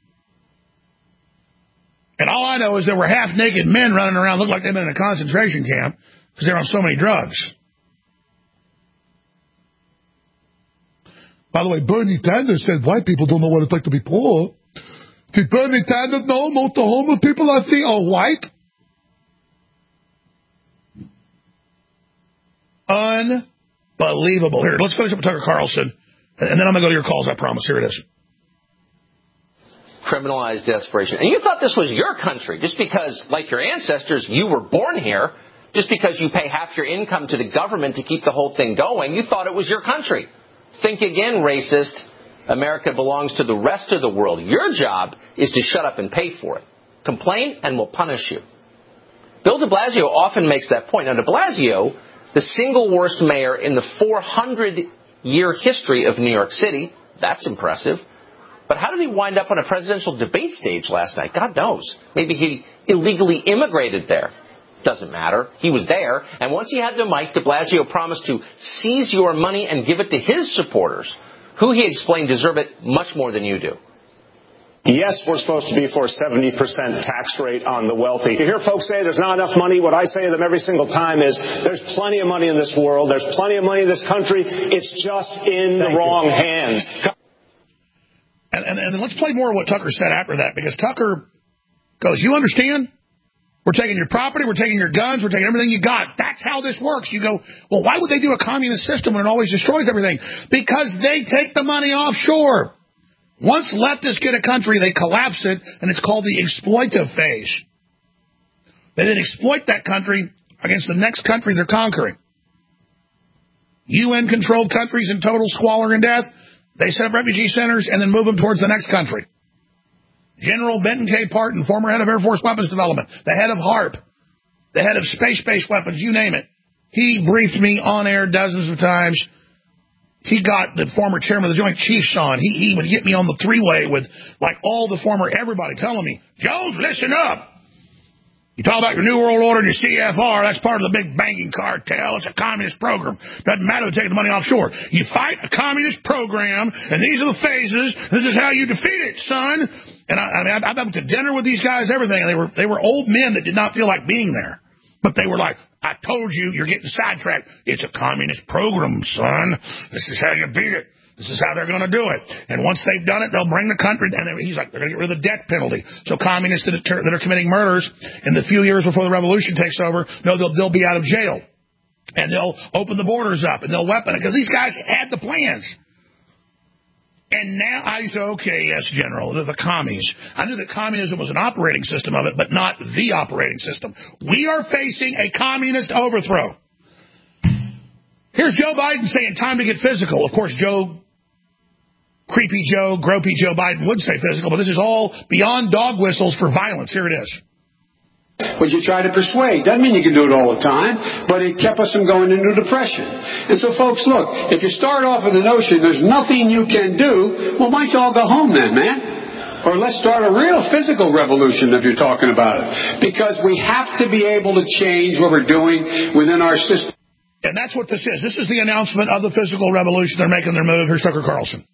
And all I know is there were half-naked men running around, looked like they'd been in a concentration camp because they were on so many drugs. By the way, Bernie Sanders said white people don't know what it's like to be poor. Did Bernie Sanders know most of the homeless people I see are white? Unbelievable. Here, let's finish up with Tucker Carlson, and then I'm going to go to your calls, I promise. Here it is. Criminalized desperation. And you thought this was your country just because, like your ancestors, you were born here, just because you pay half your income to the government to keep the whole thing going. You thought it was your country. Think again, racist. America belongs to the rest of the world. Your job is to shut up and pay for it. Complain and we'll punish you. Bill de Blasio often makes that point. Now, de Blasio, the single worst mayor in the 400-year history of New York City, that's impressive, But how did he wind up on a presidential debate stage last night? God knows. Maybe he illegally immigrated there. Doesn't matter. He was there. And once he had the mic, de Blasio promised to seize your money and give it to his supporters, who he explained deserve it much more than you do. Yes, we're supposed to be for a 70% tax rate on the wealthy. You hear folks say there's not enough money. What I say to them every single time is there's plenty of money in this world. There's plenty of money in this country. It's just in the wrong hands. And let's play more of what Tucker said after that, because Tucker goes, you understand? We're taking your property, we're taking your guns, we're taking everything you got. That's how this works. You go, well, why would they do a communist system when it always destroys everything? Because they take the money offshore. Once leftists get a country, they collapse it, and it's called the exploitive phase. They then exploit that country against the next country they're conquering. UN-controlled countries in total squalor and death, they set up refugee centers and then move them towards the next country. General Benton K. Parton, former head of Air Force Weapons Development, the head of HARP, the head of space-based weapons, you name it. He briefed me on air dozens of times. He got the former chairman of the Joint Chiefs on. He would get me on the three-way with, like, all the former everybody telling me, Jones, listen up. You talk about your New World Order and your CFR, that's part of the big banking cartel. It's a communist program. Doesn't matter to take the money offshore. You fight a communist program, and these are the phases. This is how you defeat it, son. And I went to dinner with these guys, everything, and they were old men that did not feel like being there. But they were like, I told you, you're getting sidetracked. It's a communist program, son. This is how you beat it. This is how they're going to do it. And once they've done it, they'll bring the country. And he's like, they're going to get rid of the death penalty. So communists that are committing murders in the few years before the revolution takes over, no, they'll be out of jail. And they'll open the borders up, and they'll weapon it. Because these guys had the plans. And now I say, okay, yes, General, the commies. I knew that communism was an operating system of it, but not the operating system. We are facing a communist overthrow. Here's Joe Biden saying time to get physical. Of course, Creepy Joe, Gropey Joe Biden would say physical, but this is all beyond dog whistles for violence. Here it is. But you try to persuade. Doesn't mean you can do it all the time, but it kept us from going into depression. And so, folks, look, if you start off with the notion there's nothing you can do, well, why don't you all go home then, man? Or let's start a real physical revolution if you're talking about it. Because we have to be able to change what we're doing within our system. And that's what this is. This is the announcement of the physical revolution. They're making their move. Here's Tucker Carlson.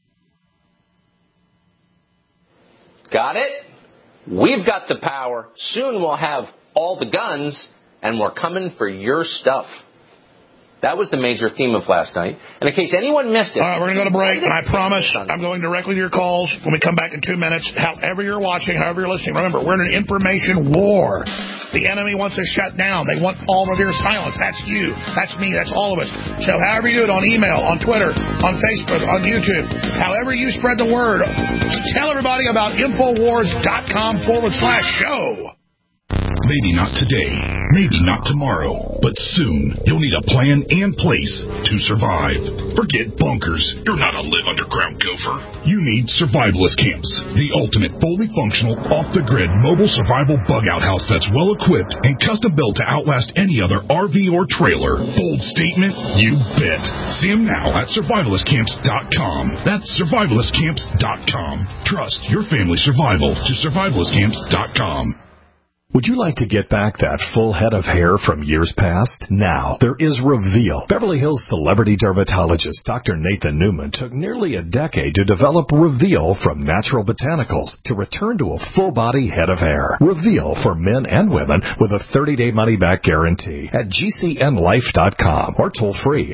Got it? We've got the power. Soon we'll have all the guns, and we're coming for your stuff. That was the major theme of last night. And in case anyone missed it... All right, we're going to go to break, and I promise I'm going directly to your calls when we come back in 2 minutes. However you're watching, however you're listening, remember, we're in an information war. The enemy wants us shut down. They want all of your silence. That's you. That's me. That's all of us. So however you do it, on email, on Twitter, on Facebook, on YouTube, however you spread the word, tell everybody about Infowars.com/show. Maybe not today, maybe not tomorrow, but soon you'll need a plan and place to survive. Forget bunkers. You're not a live underground gopher. You need survivalist camps, the ultimate fully functional, off-the-grid mobile survival bug-out house that's well-equipped and custom-built to outlast any other RV or trailer. Bold statement? You bet. See them now at survivalistcamps.com. That's survivalistcamps.com. Trust your family survival to survivalistcamps.com. Would you like to get back that full head of hair from years past? Now, there is Reveal. Beverly Hills celebrity dermatologist Dr. Nathan Newman took nearly a decade to develop Reveal from natural botanicals to return to a full-body head of hair. Reveal for men and women with a 30-day money-back guarantee at GCNlife.com or toll-free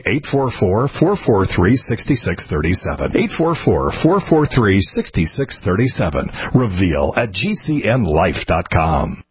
844-443-6637. 844-443-6637. Reveal at GCNlife.com.